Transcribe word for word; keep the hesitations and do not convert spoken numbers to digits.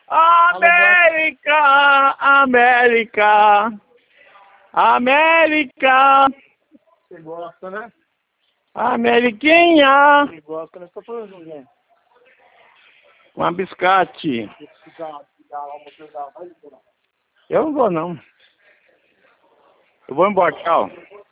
América, América, América. Você gosta, né? Ameriquinha. Você gosta, né? Tô falando, Juliano. Uma biscate. Eu não vou, não. Eu vou embora, tchau.